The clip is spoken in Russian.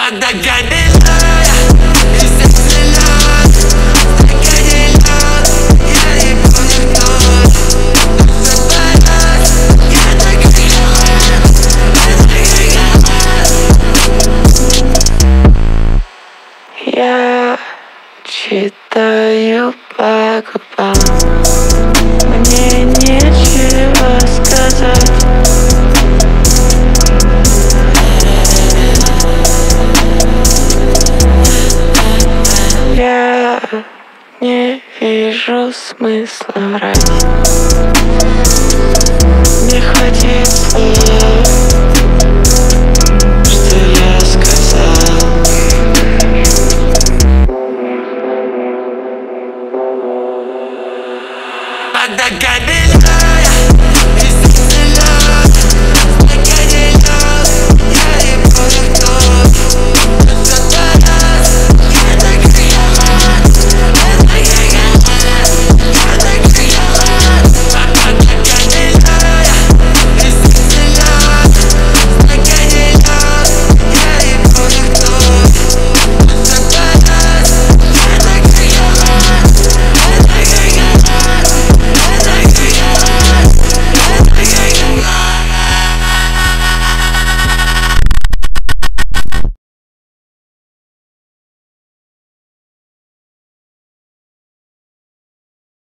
вода горела, и сердце лед, стакане лед, я не буду вновь. Я так и голод, я читаю по губам, мне нечего сказать. Я не вижу смысла врать. Не хватит слов.